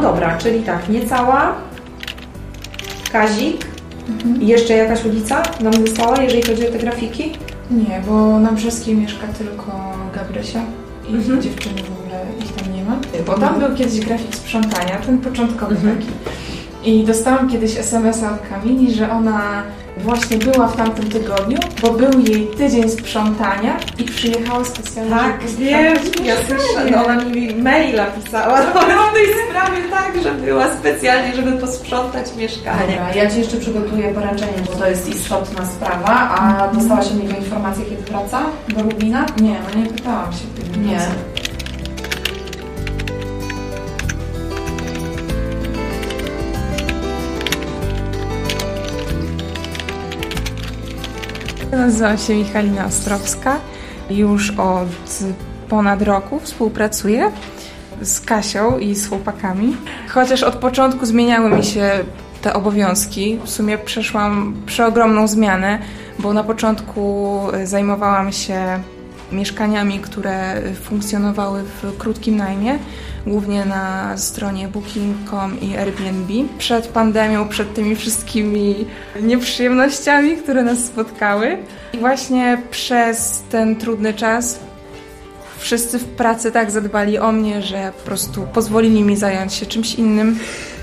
dobra, czyli tak, Niecała, Kazik i jeszcze jakaś ulica nam została, jeżeli chodzi o te grafiki? Nie, bo na Brzeskiej mieszka tylko Gabrysia i dziewczyny w ogóle ich tam nie ma. Bo tam był kiedyś grafik sprzątania, ten początkowy taki. I dostałam kiedyś SMS-a od Kamili, że ona właśnie była w tamtym tygodniu, bo był jej tydzień sprzątania i przyjechała specjalnie, Tak, wiem, ja słyszę, no ona mi maila pisała o tej sprawie tak, że była specjalnie, żeby posprzątać mieszkanie. Dobra, ja Ci jeszcze przygotuję poręczenie, bo to jest istotna sprawa, a dostałaś od niego informację, kiedy wraca do Lublina? Nie, no nie pytałam się. Nie. Nazywam się Michalina Ostrowska. Już od ponad roku współpracuję z Kasią i z chłopakami. Chociaż od początku zmieniały mi się te obowiązki. W sumie przeszłam przeogromną zmianę, bo na początku zajmowałam się mieszkaniami, które funkcjonowały w krótkim najmie, głównie na stronie Booking.com i Airbnb. Przed pandemią, przed tymi wszystkimi nieprzyjemnościami, które nas spotkały. I właśnie przez ten trudny czas wszyscy w pracy tak zadbali o mnie, że po prostu pozwolili mi zająć się czymś innym.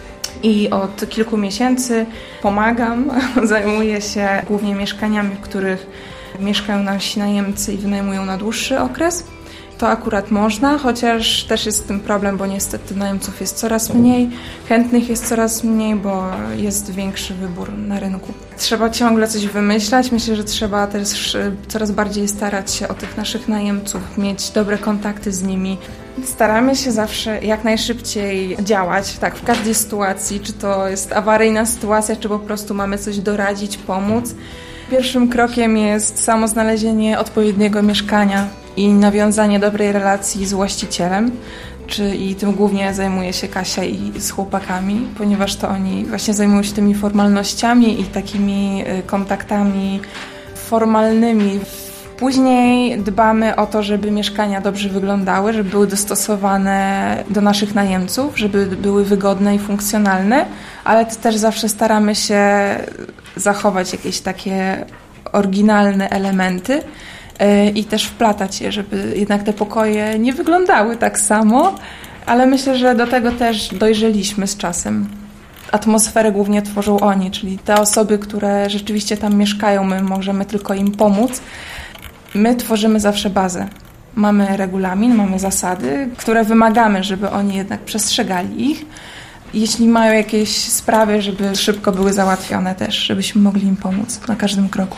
I od kilku miesięcy pomagam, zajmuję się głównie mieszkaniami, w których mieszkają nasi najemcy i wynajmują na dłuższy okres. To akurat można, chociaż też jest z tym problem, bo niestety najemców jest coraz mniej, chętnych jest coraz mniej, bo jest większy wybór na rynku. Trzeba ciągle coś wymyślać. Myślę, że trzeba też coraz bardziej starać się o tych naszych najemców, mieć dobre kontakty z nimi. Staramy się zawsze jak najszybciej działać, tak, w każdej sytuacji, czy to jest awaryjna sytuacja, czy po prostu mamy coś doradzić, pomóc. Pierwszym krokiem jest samo znalezienie odpowiedniego mieszkania i nawiązanie dobrej relacji z właścicielem, i tym głównie zajmuje się Kasia i z chłopakami, ponieważ to oni właśnie zajmują się tymi formalnościami i takimi kontaktami formalnymi. Później dbamy o to, żeby mieszkania dobrze wyglądały, żeby były dostosowane do naszych najemców, żeby były wygodne i funkcjonalne, ale też zawsze staramy się zachować jakieś takie oryginalne elementy i też wplatać je, żeby jednak te pokoje nie wyglądały tak samo, ale myślę, że do tego też dojrzeliśmy z czasem. Atmosferę głównie tworzą oni, czyli te osoby, które rzeczywiście tam mieszkają, my możemy tylko im pomóc. My tworzymy zawsze bazę. Mamy regulamin, mamy zasady, które wymagamy, żeby oni jednak przestrzegali ich. Jeśli mają jakieś sprawy, żeby szybko były załatwione też, żebyśmy mogli im pomóc na każdym kroku.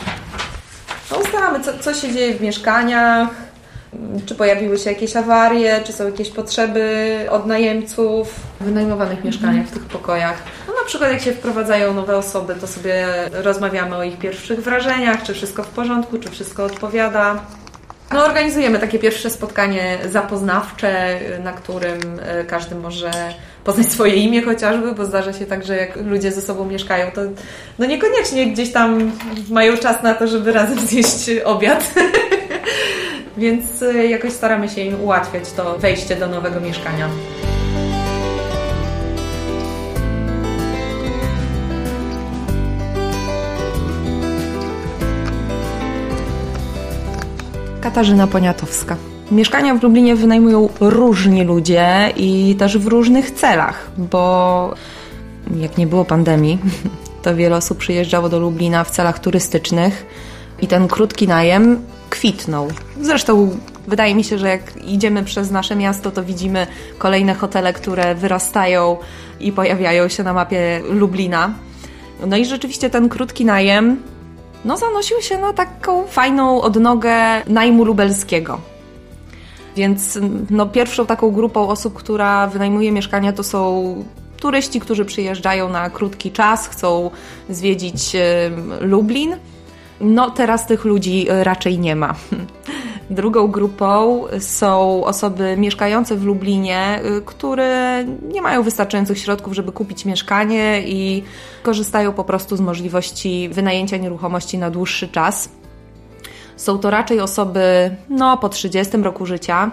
No ustalamy, co się dzieje w mieszkaniach, czy pojawiły się jakieś awarie, czy są jakieś potrzeby od najemców w wynajmowanych mieszkaniach, w tych pokojach. No na przykład jak się wprowadzają nowe osoby, to sobie rozmawiamy o ich pierwszych wrażeniach, czy wszystko w porządku, czy wszystko odpowiada. No organizujemy takie pierwsze spotkanie zapoznawcze, na którym każdy może poznać swoje imię chociażby, bo zdarza się tak, że jak ludzie ze sobą mieszkają, to no niekoniecznie gdzieś tam mają czas na to, żeby razem zjeść obiad. Więc jakoś staramy się im ułatwiać to wejście do nowego mieszkania. Katarzyna Poniatowska. Mieszkania w Lublinie wynajmują różni ludzie i też w różnych celach, bo jak nie było pandemii, to wiele osób przyjeżdżało do Lublina w celach turystycznych i ten krótki najem kwitnął. Zresztą wydaje mi się, że jak idziemy przez nasze miasto, to widzimy kolejne hotele, które wyrastają i pojawiają się na mapie Lublina. No i rzeczywiście ten krótki najem zanosił się na taką fajną odnogę najmu lubelskiego. Więc pierwszą taką grupą osób, która wynajmuje mieszkania, to są turyści, którzy przyjeżdżają na krótki czas, chcą zwiedzić Lublin. Teraz tych ludzi raczej nie ma. Drugą grupą są osoby mieszkające w Lublinie, które nie mają wystarczających środków, żeby kupić mieszkanie i korzystają po prostu z możliwości wynajęcia nieruchomości na dłuższy czas. Są to raczej osoby po 30 roku życia,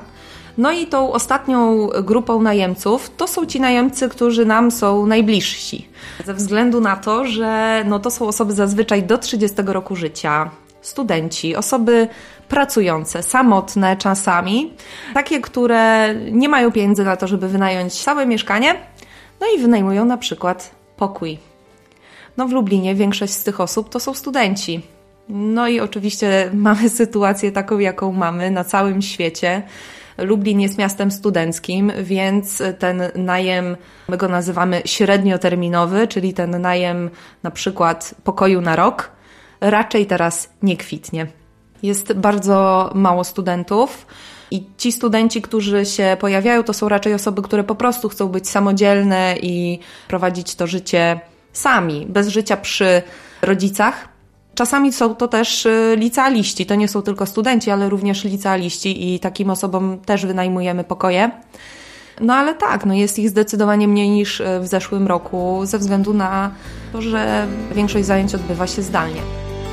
No i tą ostatnią grupą najemców to są ci najemcy, którzy nam są najbliżsi. Ze względu na to, że to są osoby zazwyczaj do 30 roku życia, studenci, osoby pracujące, samotne czasami, takie, które nie mają pieniędzy na to, żeby wynająć całe mieszkanie, no i wynajmują na przykład pokój. W Lublinie większość z tych osób to są studenci. No i oczywiście mamy sytuację taką, jaką mamy na całym świecie. Lublin jest miastem studenckim, więc ten najem, my go nazywamy średnioterminowy, czyli ten najem na przykład pokoju na rok, raczej teraz nie kwitnie. Jest bardzo mało studentów i ci studenci, którzy się pojawiają, to są raczej osoby, które po prostu chcą być samodzielne i prowadzić to życie sami, bez życia przy rodzicach. Czasami są to też licealiści, to nie są tylko studenci, ale również licealiści i takim osobom też wynajmujemy pokoje. Ale tak, jest ich zdecydowanie mniej niż w zeszłym roku ze względu na to, że większość zajęć odbywa się zdalnie.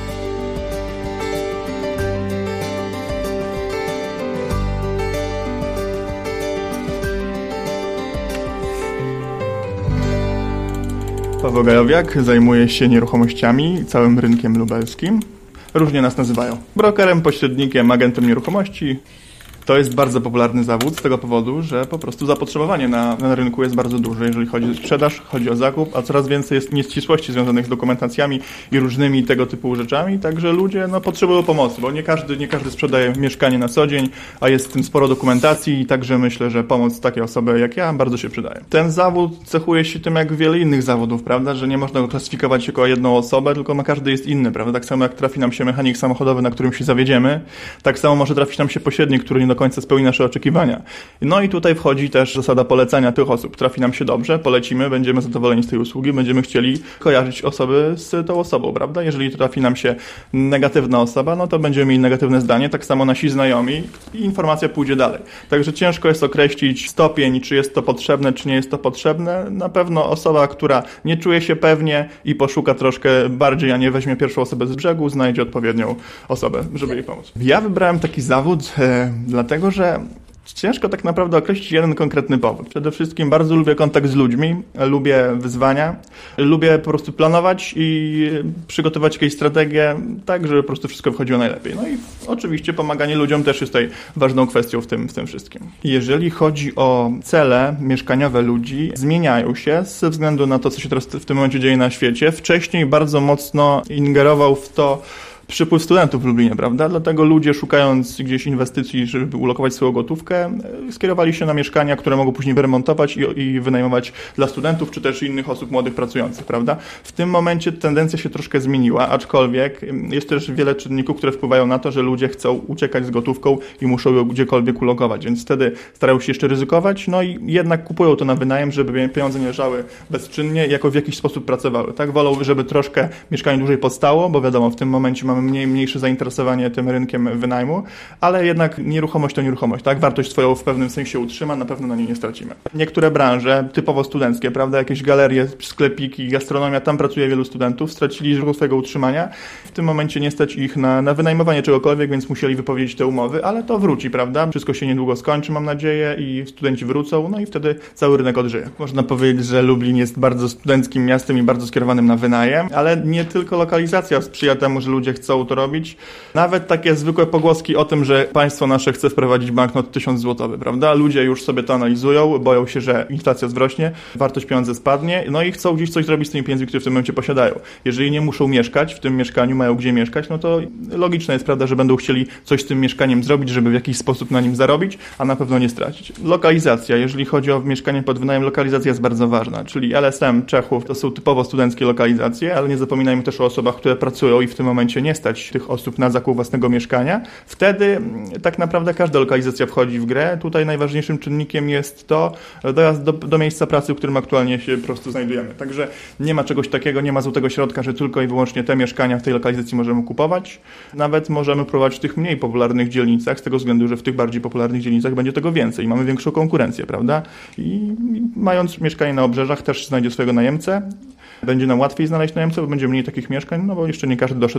Paweł Gajowiak, zajmuje się nieruchomościami, całym rynkiem lubelskim. Różnie nas nazywają. Brokerem, pośrednikiem, agentem nieruchomości. To jest bardzo popularny zawód z tego powodu, że po prostu zapotrzebowanie na rynku jest bardzo duże, jeżeli chodzi o sprzedaż, chodzi o zakup, a coraz więcej jest nieścisłości związanych z dokumentacjami i różnymi tego typu rzeczami, także ludzie potrzebują pomocy, bo nie każdy sprzedaje mieszkanie na co dzień, a jest w tym sporo dokumentacji i także myślę, że pomoc takiej osoby jak ja bardzo się przydaje. Ten zawód cechuje się tym jak wiele innych zawodów, prawda, że nie można go klasyfikować jako jedną osobę, tylko każdy jest inny, prawda, tak samo jak trafi nam się mechanik samochodowy, na którym się zawiedziemy, tak samo może trafić nam się pośrednik, który nie do końca spełni nasze oczekiwania. I tutaj wchodzi też zasada polecania tych osób. Trafi nam się dobrze, polecimy, będziemy zadowoleni z tej usługi, będziemy chcieli kojarzyć osoby z tą osobą, prawda? Jeżeli trafi nam się negatywna osoba, to będziemy mieli negatywne zdanie, tak samo nasi znajomi i informacja pójdzie dalej. Także ciężko jest określić stopień, czy jest to potrzebne, czy nie jest to potrzebne. Na pewno osoba, która nie czuje się pewnie i poszuka troszkę bardziej, a nie weźmie pierwszą osobę z brzegu, znajdzie odpowiednią osobę, żeby jej pomóc. Ja wybrałem taki zawód dlatego, że ciężko tak naprawdę określić jeden konkretny powód. Przede wszystkim bardzo lubię kontakt z ludźmi, lubię wyzwania, lubię po prostu planować i przygotować jakieś strategie tak, żeby po prostu wszystko wychodziło najlepiej. I oczywiście pomaganie ludziom też jest tutaj ważną kwestią w tym wszystkim. Jeżeli chodzi o cele mieszkaniowe ludzi, zmieniają się ze względu na to, co się teraz w tym momencie dzieje na świecie. Wcześniej bardzo mocno ingerował w to przypływ studentów w Lublinie, prawda? Dlatego ludzie, szukając gdzieś inwestycji, żeby ulokować swoją gotówkę, skierowali się na mieszkania, które mogą później wyremontować i wynajmować dla studentów, czy też innych osób młodych pracujących, prawda? W tym momencie tendencja się troszkę zmieniła, aczkolwiek jest też wiele czynników, które wpływają na to, że ludzie chcą uciekać z gotówką i muszą ją gdziekolwiek ulokować, więc wtedy starają się jeszcze ryzykować, i jednak kupują to na wynajem, żeby pieniądze nie leżały bezczynnie i jako w jakiś sposób pracowały, tak? Wolą, żeby troszkę mieszkanie dłużej podstało, bo wiadomo, w tym momencie mamy mniejsze zainteresowanie tym rynkiem wynajmu, ale jednak nieruchomość to nieruchomość, tak? Wartość swoją w pewnym sensie utrzyma, na pewno na niej nie stracimy. Niektóre branże, typowo studenckie, prawda? Jakieś galerie, sklepiki, gastronomia, tam pracuje wielu studentów, stracili źródło swojego utrzymania. W tym momencie nie stać ich na wynajmowanie czegokolwiek, więc musieli wypowiedzieć te umowy, ale to wróci, prawda? Wszystko się niedługo skończy, mam nadzieję, i studenci wrócą, i wtedy cały rynek odżyje. Można powiedzieć, że Lublin jest bardzo studenckim miastem i bardzo skierowanym na wynajem, ale nie tylko lokalizacja sprzyja temu, że ludzie chcą to robić. Nawet takie zwykłe pogłoski o tym, że państwo nasze chce wprowadzić banknot 1000 złotowy, prawda? Ludzie już sobie to analizują, boją się, że inflacja wzrośnie, wartość pieniądza spadnie, i chcą gdzieś coś zrobić z tymi pieniędzmi, które w tym momencie posiadają. Jeżeli nie muszą mieszkać w tym mieszkaniu, mają gdzie mieszkać, to logiczne jest, prawda, że będą chcieli coś z tym mieszkaniem zrobić, żeby w jakiś sposób na nim zarobić, a na pewno nie stracić. Lokalizacja, jeżeli chodzi o mieszkanie pod wynajem, lokalizacja jest bardzo ważna, czyli LSM Czechów to są typowo studenckie lokalizacje, ale nie zapominajmy też o osobach, które pracują i w tym momencie nie stać tych osób na zakup własnego mieszkania. Wtedy tak naprawdę każda lokalizacja wchodzi w grę. Tutaj najważniejszym czynnikiem jest to dojazd do miejsca pracy, w którym aktualnie się po prostu znajdujemy. Także nie ma czegoś takiego, nie ma złotego środka, że tylko i wyłącznie te mieszkania w tej lokalizacji możemy kupować. Nawet możemy próbować w tych mniej popularnych dzielnicach, z tego względu, że w tych bardziej popularnych dzielnicach będzie tego więcej. Mamy większą konkurencję, prawda? I mając mieszkanie na obrzeżach też znajdzie swojego najemcę. Będzie nam łatwiej znaleźć najemcę, bo będzie mniej takich mieszkań, bo jeszcze nie każdy doszedł do takiego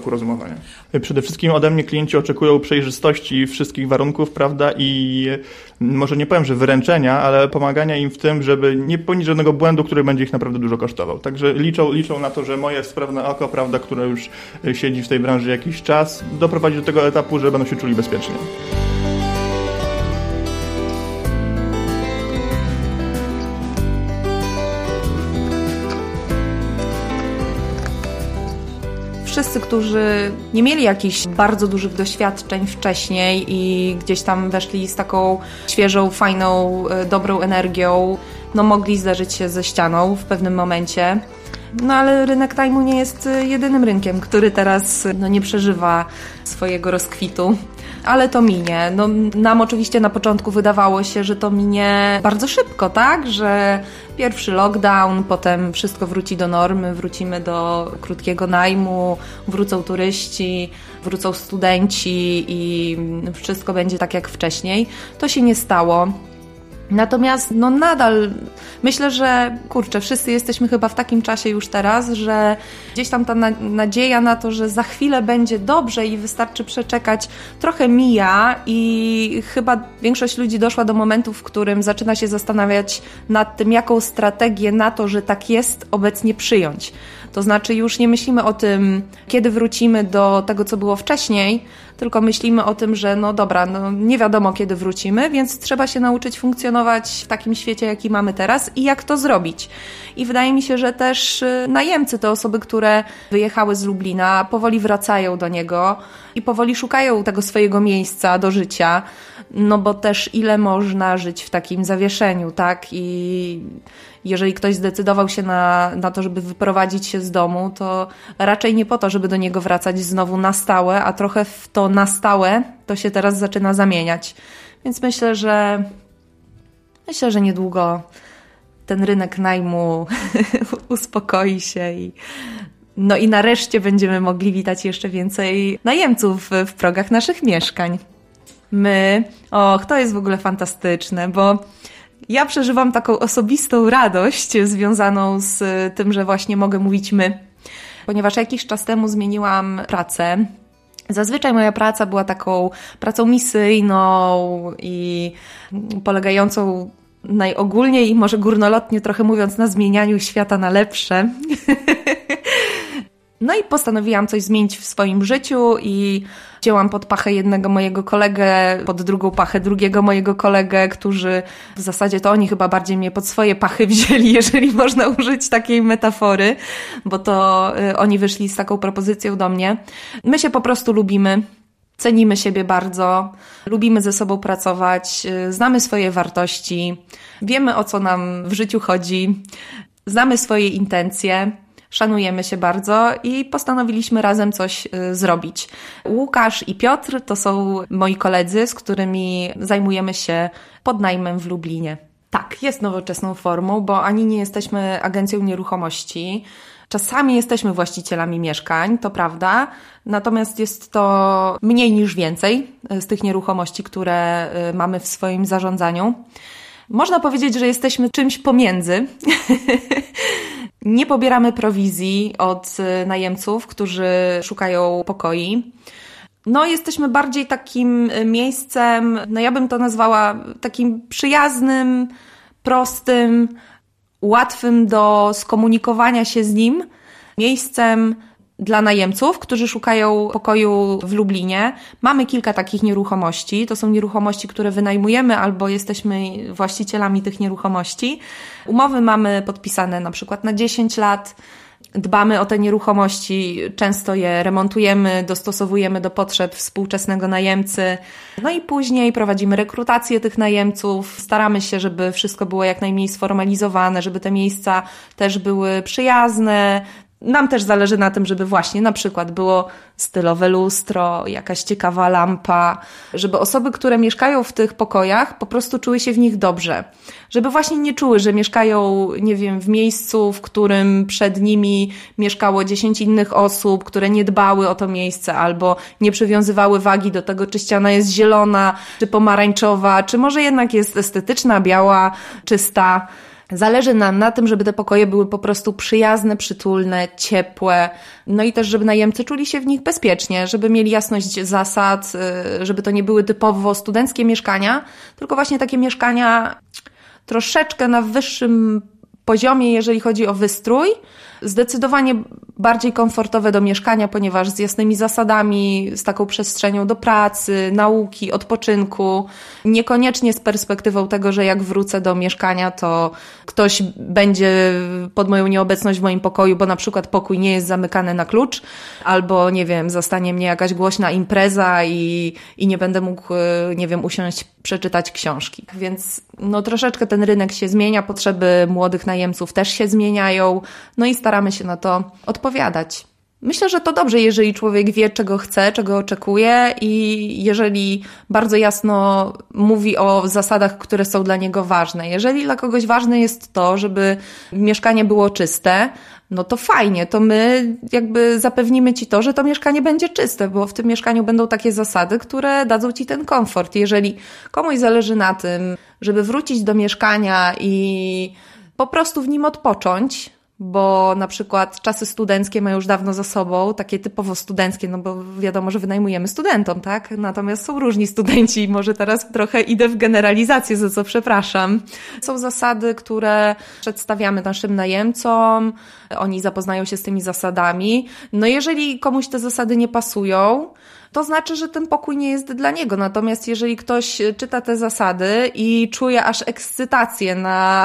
toku rozumowania. Przede wszystkim ode mnie klienci oczekują przejrzystości wszystkich warunków, prawda, i może nie powiem, że wyręczenia, ale pomagania im w tym, żeby nie popełnić żadnego błędu, który będzie ich naprawdę dużo kosztował. Także liczą na to, że moje sprawne oko, prawda, które już siedzi w tej branży jakiś czas, doprowadzi do tego etapu, że będą się czuli bezpiecznie. Wszyscy, którzy nie mieli jakichś bardzo dużych doświadczeń wcześniej i gdzieś tam weszli z taką świeżą, fajną, dobrą energią, no mogli zderzyć się ze ścianą w pewnym momencie. No ale rynek najmu nie jest jedynym rynkiem, który teraz nie przeżywa swojego rozkwitu. Ale to minie. No, nam oczywiście na początku wydawało się, że to minie bardzo szybko, tak? Że pierwszy lockdown, potem wszystko wróci do normy, wrócimy do krótkiego najmu, wrócą turyści, wrócą studenci i wszystko będzie tak jak wcześniej. To się nie stało. Natomiast nadal myślę, że wszyscy jesteśmy chyba w takim czasie już teraz, że gdzieś tam ta nadzieja na to, że za chwilę będzie dobrze i wystarczy przeczekać, trochę mija i chyba większość ludzi doszła do momentu, w którym zaczyna się zastanawiać nad tym, jaką strategię na to, że tak jest, obecnie przyjąć. To znaczy już nie myślimy o tym, kiedy wrócimy do tego, co było wcześniej, tylko myślimy o tym, że nie wiadomo kiedy wrócimy, więc trzeba się nauczyć funkcjonować w takim świecie, jaki mamy teraz i jak to zrobić. I wydaje mi się, że też najemcy, te osoby, które wyjechały z Lublina, powoli wracają do niego i powoli szukają tego swojego miejsca do życia, bo też ile można żyć w takim zawieszeniu, tak? I jeżeli ktoś zdecydował się na to, żeby wyprowadzić się z domu, to raczej nie po to, żeby do niego wracać znowu na stałe, a trochę w to na stałe to się teraz zaczyna zamieniać. Więc myślę, że niedługo ten rynek najmu uspokoi się i nareszcie będziemy mogli witać jeszcze więcej najemców w progach naszych mieszkań. To jest w ogóle fantastyczne, bo ja przeżywam taką osobistą radość związaną z tym, że właśnie mogę mówić my, ponieważ jakiś czas temu zmieniłam pracę. Zazwyczaj moja praca była taką pracą misyjną i polegającą najogólniej i może górnolotnie trochę mówiąc na zmienianiu świata na lepsze. No i postanowiłam coś zmienić w swoim życiu i wzięłam pod pachę jednego mojego kolegę, pod drugą pachę drugiego mojego kolegę, którzy w zasadzie to oni chyba bardziej mnie pod swoje pachy wzięli, jeżeli można użyć takiej metafory, bo to oni wyszli z taką propozycją do mnie. My się po prostu lubimy, cenimy siebie bardzo, lubimy ze sobą pracować, znamy swoje wartości, wiemy o co nam w życiu chodzi, znamy swoje intencje. Szanujemy się bardzo i postanowiliśmy razem coś zrobić. Łukasz i Piotr to są moi koledzy, z którymi zajmujemy się podnajmem w Lublinie. Tak, jest nowoczesną formą, bo ani nie jesteśmy agencją nieruchomości. Czasami jesteśmy właścicielami mieszkań, to prawda, natomiast jest to mniej niż więcej z tych nieruchomości, które mamy w swoim zarządzaniu. Można powiedzieć, że jesteśmy czymś pomiędzy. Nie pobieramy prowizji od najemców, którzy szukają pokoi. Jesteśmy bardziej takim miejscem, ja bym to nazwała takim przyjaznym, prostym, łatwym do skomunikowania się z nim, miejscem dla najemców, którzy szukają pokoju w Lublinie. Mamy kilka takich nieruchomości. To są nieruchomości, które wynajmujemy albo jesteśmy właścicielami tych nieruchomości. Umowy mamy podpisane na przykład na 10 lat. Dbamy o te nieruchomości, często je remontujemy, dostosowujemy do potrzeb współczesnego najemcy. I później prowadzimy rekrutację tych najemców. Staramy się, żeby wszystko było jak najmniej sformalizowane, żeby te miejsca też były przyjazne. Nam też zależy na tym, żeby właśnie na przykład było stylowe lustro, jakaś ciekawa lampa, żeby osoby, które mieszkają w tych pokojach, po prostu czuły się w nich dobrze. Żeby właśnie nie czuły, że mieszkają, w miejscu, w którym przed nimi mieszkało 10 innych osób, które nie dbały o to miejsce albo nie przywiązywały wagi do tego, czy ściana jest zielona, czy pomarańczowa, czy może jednak jest estetyczna, biała, czysta. Zależy nam na tym, żeby te pokoje były po prostu przyjazne, przytulne, ciepłe, no i też, żeby najemcy czuli się w nich bezpiecznie, żeby mieli jasność zasad, żeby to nie były typowo studenckie mieszkania, tylko właśnie takie mieszkania troszeczkę na wyższym poziomie, jeżeli chodzi o wystrój, zdecydowanie bardziej komfortowe do mieszkania, ponieważ z jasnymi zasadami, z taką przestrzenią do pracy, nauki, odpoczynku, niekoniecznie z perspektywą tego, że jak wrócę do mieszkania, to ktoś będzie pod moją nieobecność w moim pokoju, bo na przykład pokój nie jest zamykany na klucz, albo, nie wiem, zastanie mnie jakaś głośna impreza i nie będę mógł, nie wiem, usiąść, przeczytać książki. Więc no troszeczkę ten rynek się zmienia, potrzeby młodych najemców też się zmieniają, no i staramy się na to odpowiadać. Myślę, że to dobrze, jeżeli człowiek wie, czego chce, czego oczekuje i jeżeli bardzo jasno mówi o zasadach, które są dla niego ważne. Jeżeli dla kogoś ważne jest to, żeby mieszkanie było czyste, no to fajnie, to my jakby zapewnimy Ci to, że to mieszkanie będzie czyste, bo w tym mieszkaniu będą takie zasady, które dadzą Ci ten komfort. Jeżeli komuś zależy na tym, żeby wrócić do mieszkania i po prostu w nim odpocząć, bo na przykład czasy studenckie mają już dawno za sobą, takie typowo studenckie, no bo wiadomo, że wynajmujemy studentom, tak? Natomiast są różni studenci i może teraz trochę idę w generalizację, za co przepraszam. Są zasady, które przedstawiamy naszym najemcom, oni zapoznają się z tymi zasadami. No jeżeli komuś te zasady nie pasują, to znaczy, że ten pokój nie jest dla niego. Natomiast jeżeli ktoś czyta te zasady i czuje aż ekscytację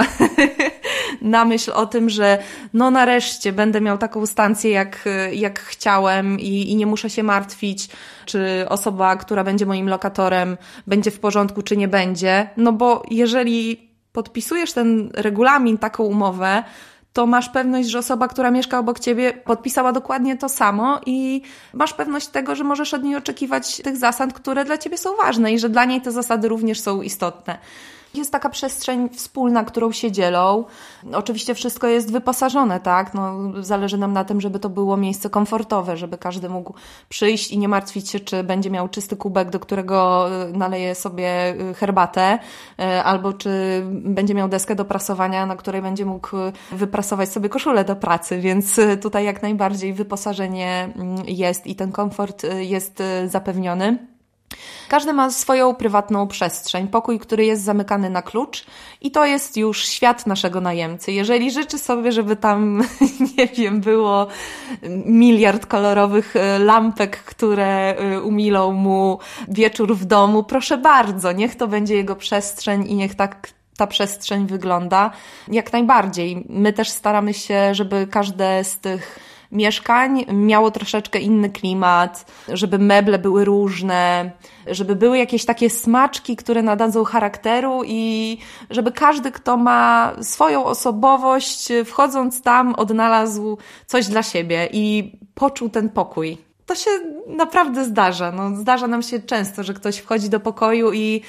na myśl o tym, że no nareszcie będę miał taką stację jak chciałem i nie muszę się martwić, czy osoba, która będzie moim lokatorem, będzie w porządku, czy nie będzie. No bo jeżeli podpisujesz ten regulamin, taką umowę, to masz pewność, że osoba, która mieszka obok Ciebie, podpisała dokładnie to samo i masz pewność tego, że możesz od niej oczekiwać tych zasad, które dla Ciebie są ważne i że dla niej te zasady również są istotne. Jest taka przestrzeń wspólna, którą się dzielą. Oczywiście wszystko jest wyposażone, tak? No, zależy nam na tym, żeby to było miejsce komfortowe, żeby każdy mógł przyjść i nie martwić się, czy będzie miał czysty kubek, do którego naleje sobie herbatę, albo czy będzie miał deskę do prasowania, na której będzie mógł wyprasować sobie koszulę do pracy, więc tutaj jak najbardziej wyposażenie jest i ten komfort jest zapewniony. Każdy ma swoją prywatną przestrzeń, pokój, który jest zamykany na klucz i to jest już świat naszego najemcy. Jeżeli życzy sobie, żeby tam, nie wiem, było miliard kolorowych lampek, które umilą mu wieczór w domu, proszę bardzo, niech to będzie jego przestrzeń i niech tak ta przestrzeń wygląda. Jak najbardziej. My też staramy się, żeby każde z tych mieszkań miało troszeczkę inny klimat, żeby meble były różne, żeby były jakieś takie smaczki, które nadadzą charakteru i żeby każdy, kto ma swoją osobowość, wchodząc tam, odnalazł coś dla siebie i poczuł ten pokój. To się naprawdę zdarza. No, zdarza nam się często, że ktoś wchodzi do pokoju i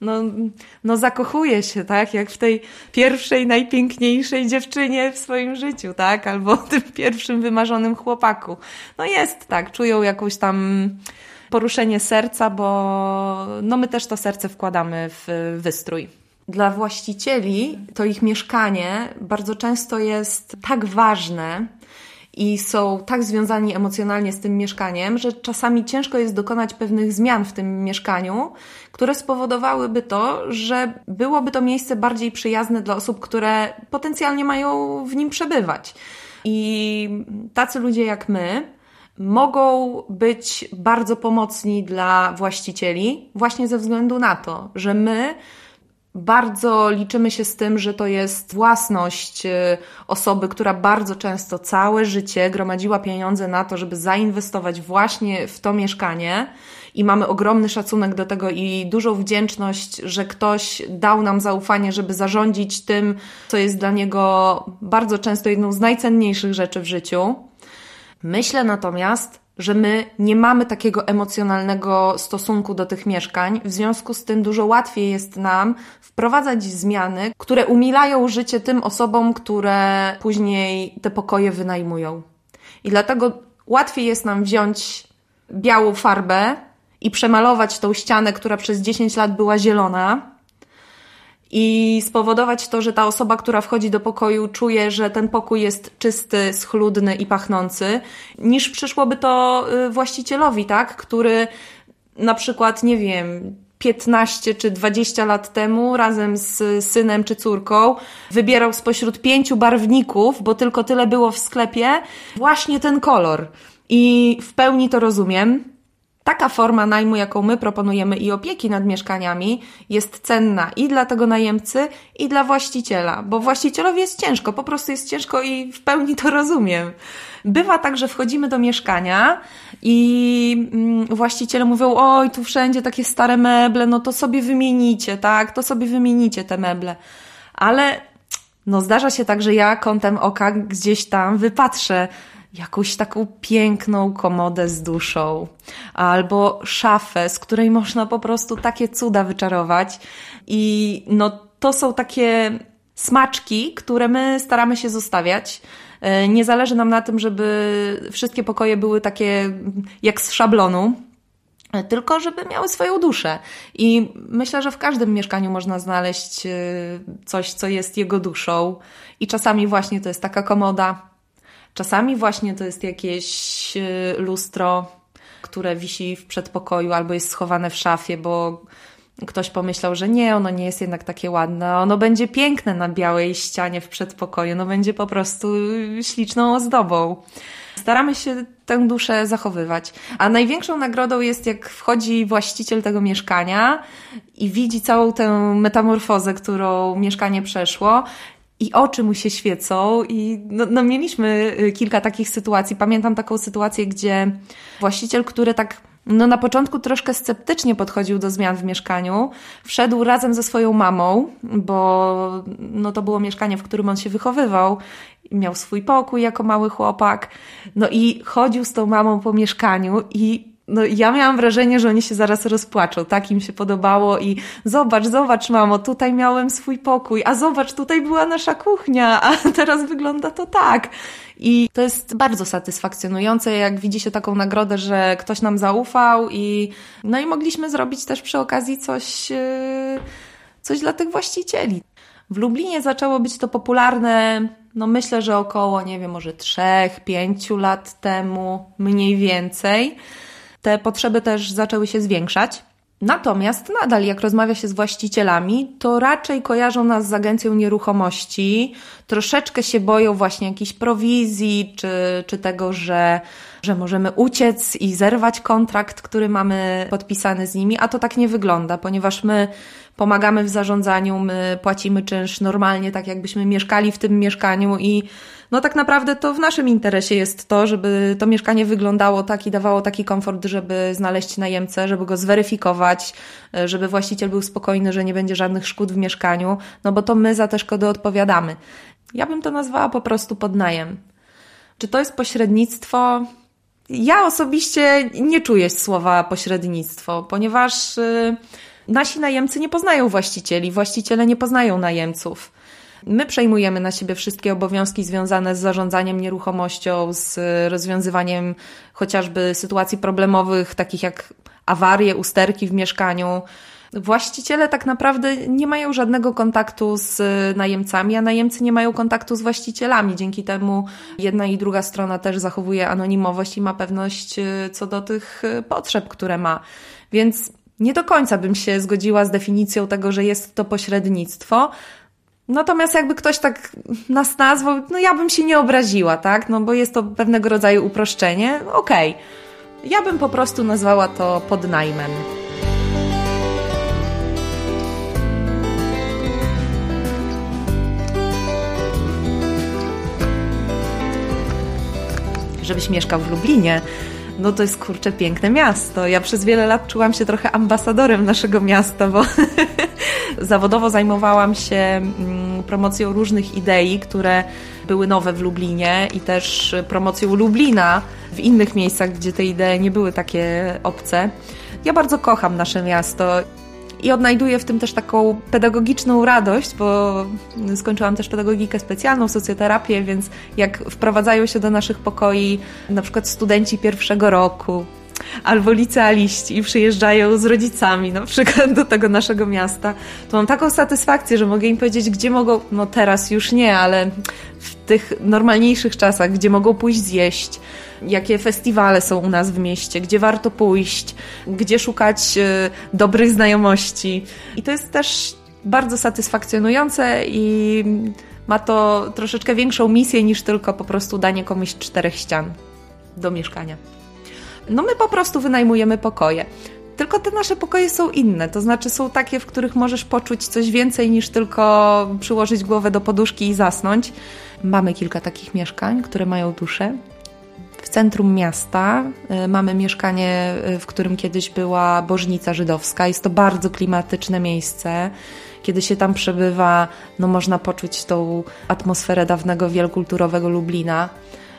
no zakochuje się, tak? Jak w tej pierwszej, najpiękniejszej dziewczynie w swoim życiu, tak? Albo tym pierwszym wymarzonym chłopaku. No jest tak, czują jakąś tam poruszenie serca, bo no my też to serce wkładamy w wystrój. Dla właścicieli to ich mieszkanie bardzo często jest tak ważne i są tak związani emocjonalnie z tym mieszkaniem, że czasami ciężko jest dokonać pewnych zmian w tym mieszkaniu, które spowodowałyby to, że byłoby to miejsce bardziej przyjazne dla osób, które potencjalnie mają w nim przebywać. I tacy ludzie jak my mogą być bardzo pomocni dla właścicieli właśnie ze względu na to, że my bardzo liczymy się z tym, że to jest własność osoby, która bardzo często całe życie gromadziła pieniądze na to, żeby zainwestować właśnie w to mieszkanie i mamy ogromny szacunek do tego i dużą wdzięczność, że ktoś dał nam zaufanie, żeby zarządzić tym, co jest dla niego bardzo często jedną z najcenniejszych rzeczy w życiu. Myślę natomiast, że my nie mamy takiego emocjonalnego stosunku do tych mieszkań, w związku z tym dużo łatwiej jest nam wprowadzać zmiany, które umilają życie tym osobom, które później te pokoje wynajmują. I dlatego łatwiej jest nam wziąć białą farbę i przemalować tą ścianę, która przez 10 lat była zielona i spowodować to, że ta osoba, która wchodzi do pokoju, czuje, że ten pokój jest czysty, schludny i pachnący, niż przyszłoby to właścicielowi, tak, który na przykład, nie wiem, 15 czy 20 lat temu razem z synem czy córką wybierał spośród 5 barwników, bo tylko tyle było w sklepie, właśnie ten kolor. I w pełni to rozumiem. Taka forma najmu, jaką my proponujemy i opieki nad mieszkaniami jest cenna i dla tego najemcy, i dla właściciela, bo właścicielowi jest ciężko, po prostu jest ciężko i w pełni to rozumiem. Bywa tak, że wchodzimy do mieszkania i właściciele mówią, oj, tu wszędzie takie stare meble, no to sobie wymienicie, tak, to sobie wymienicie te meble. Ale no zdarza się tak, że ja kątem oka gdzieś tam wypatrzę jakąś taką piękną komodę z duszą albo szafę, z której można po prostu takie cuda wyczarować i no to są takie smaczki, które my staramy się zostawiać. Nie zależy nam na tym, żeby wszystkie pokoje były takie jak z szablonu, tylko żeby miały swoją duszę. I myślę, że w każdym mieszkaniu można znaleźć coś, co jest jego duszą i czasami właśnie to jest taka komoda, czasami właśnie to jest jakieś lustro, które wisi w przedpokoju albo jest schowane w szafie, bo ktoś pomyślał, że nie, ono nie jest jednak takie ładne, ono będzie piękne na białej ścianie w przedpokoju, no będzie po prostu śliczną ozdobą. Staramy się tę duszę zachowywać. A największą nagrodą jest, jak wchodzi właściciel tego mieszkania i widzi całą tę metamorfozę, którą mieszkanie przeszło, i oczy mu się świecą i no mieliśmy kilka takich sytuacji. Pamiętam taką sytuację, gdzie właściciel, który tak na początku troszkę sceptycznie podchodził do zmian w mieszkaniu, wszedł razem ze swoją mamą, bo to było mieszkanie, w którym on się wychowywał, miał swój pokój jako mały chłopak, i chodził z tą mamą po mieszkaniu i ja miałam wrażenie, że oni się zaraz rozpłaczą, tak im się podobało i zobacz mamo, tutaj miałem swój pokój, a zobacz, tutaj była nasza kuchnia, a teraz wygląda to tak. I to jest bardzo satysfakcjonujące, jak widzi się taką nagrodę, że ktoś nam zaufał i mogliśmy zrobić też przy okazji coś dla tych właścicieli. W Lublinie zaczęło być to popularne, myślę, że około, może 3-5 lat temu, mniej więcej. Te potrzeby też zaczęły się zwiększać. Natomiast nadal, jak rozmawia się z właścicielami, to raczej kojarzą nas z agencją nieruchomości, troszeczkę się boją właśnie jakichś prowizji, czy tego, że możemy uciec i zerwać kontrakt, który mamy podpisany z nimi, a to tak nie wygląda, ponieważ my pomagamy w zarządzaniu, my płacimy czynsz normalnie, tak jakbyśmy mieszkali w tym mieszkaniu i tak naprawdę to w naszym interesie jest to, żeby to mieszkanie wyglądało tak i dawało taki komfort, żeby znaleźć najemcę, żeby go zweryfikować, żeby właściciel był spokojny, że nie będzie żadnych szkód w mieszkaniu, bo to my za te szkody odpowiadamy. Ja bym to nazwała po prostu podnajem. Czy to jest pośrednictwo? Ja osobiście nie czuję słowa pośrednictwo, ponieważ nasi najemcy nie poznają właścicieli, właściciele nie poznają najemców. My przejmujemy na siebie wszystkie obowiązki związane z zarządzaniem nieruchomością, z rozwiązywaniem chociażby sytuacji problemowych, takich jak awarie, usterki w mieszkaniu. Właściciele tak naprawdę nie mają żadnego kontaktu z najemcami, a najemcy nie mają kontaktu z właścicielami. Dzięki temu jedna i druga strona też zachowuje anonimowość i ma pewność co do tych potrzeb, które ma. Więc nie do końca bym się zgodziła z definicją tego, że jest to pośrednictwo. Natomiast jakby ktoś tak nas nazwał, ja bym się nie obraziła, tak? Bo jest to pewnego rodzaju uproszczenie. Okej. Ja bym po prostu nazwała to podnajmem. Żebyś mieszkał w Lublinie, to jest piękne miasto. Ja przez wiele lat czułam się trochę ambasadorem naszego miasta, bo zawodowo zajmowałam się promocją różnych idei, które były nowe w Lublinie i też promocją Lublina w innych miejscach, gdzie te idee nie były takie obce. Ja bardzo kocham nasze miasto i odnajduję w tym też taką pedagogiczną radość, bo skończyłam też pedagogikę specjalną, socjoterapię, więc jak wprowadzają się do naszych pokoi na przykład studenci pierwszego roku, albo licealiści przyjeżdżają z rodzicami na przykład do tego naszego miasta, to mam taką satysfakcję, że mogę im powiedzieć, gdzie mogą, no teraz już nie, ale w tych normalniejszych czasach, gdzie mogą pójść zjeść, jakie festiwale są u nas w mieście, gdzie warto pójść, gdzie szukać dobrych znajomości. I to jest też bardzo satysfakcjonujące i ma to troszeczkę większą misję niż tylko po prostu danie komuś 4 ścian do mieszkania. No my po prostu wynajmujemy pokoje. Tylko te nasze pokoje są inne, to znaczy są takie, w których możesz poczuć coś więcej niż tylko przyłożyć głowę do poduszki i zasnąć. Mamy kilka takich mieszkań, które mają duszę. W centrum miasta mamy mieszkanie, w którym kiedyś była bożnica żydowska. Jest to bardzo klimatyczne miejsce. Kiedy się tam przebywa, no można poczuć tą atmosferę dawnego wielokulturowego Lublina.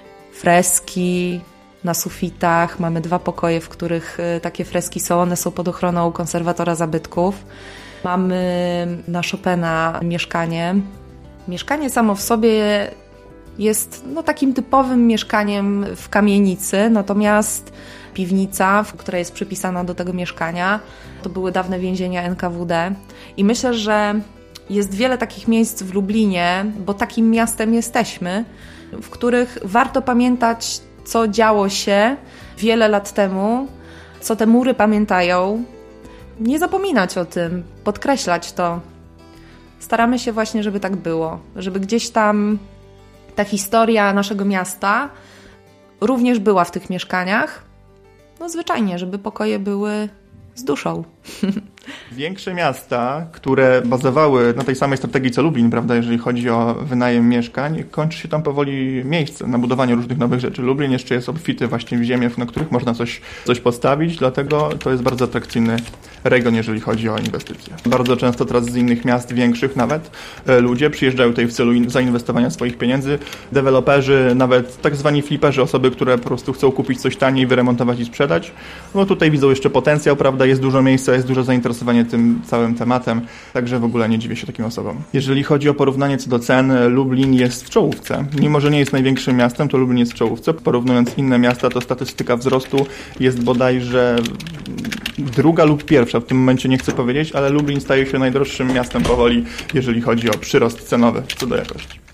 Freski na sufitach. Mamy 2 pokoje, w których takie freski są. One są pod ochroną konserwatora zabytków. Mamy na Chopina mieszkanie. Mieszkanie samo w sobie jest takim typowym mieszkaniem w kamienicy, natomiast piwnica, która jest przypisana do tego mieszkania, to były dawne więzienia NKWD i myślę, że jest wiele takich miejsc w Lublinie, bo takim miastem jesteśmy, w których warto pamiętać, co działo się wiele lat temu, co te mury pamiętają, nie zapominać o tym, podkreślać to. Staramy się właśnie, żeby tak było, żeby gdzieś tam ta historia naszego miasta również była w tych mieszkaniach. No zwyczajnie, żeby pokoje były z duszą. Większe miasta, które bazowały na tej samej strategii co Lublin, prawda, jeżeli chodzi o wynajem mieszkań, kończy się tam powoli miejsce na budowanie różnych nowych rzeczy. Lublin jeszcze jest obfity właśnie w ziemię, na których można coś postawić, dlatego to jest bardzo atrakcyjny region, jeżeli chodzi o inwestycje. Bardzo często teraz z innych miast większych nawet ludzie przyjeżdżają tutaj w celu zainwestowania swoich pieniędzy. Deweloperzy, nawet tak zwani fliperzy, osoby, które po prostu chcą kupić coś taniej, wyremontować i sprzedać. No tutaj widzą jeszcze potencjał, prawda, jest dużo miejsca, jest dużo zainteresowanie tym całym tematem, także w ogóle nie dziwię się takim osobom. Jeżeli chodzi o porównanie co do cen, Lublin jest w czołówce. Mimo że nie jest największym miastem, to Lublin jest w czołówce. Porównując inne miasta, to statystyka wzrostu jest bodajże 2. lub 1. W tym momencie nie chcę powiedzieć, ale Lublin staje się najdroższym miastem powoli, jeżeli chodzi o przyrost cenowy co do jakości.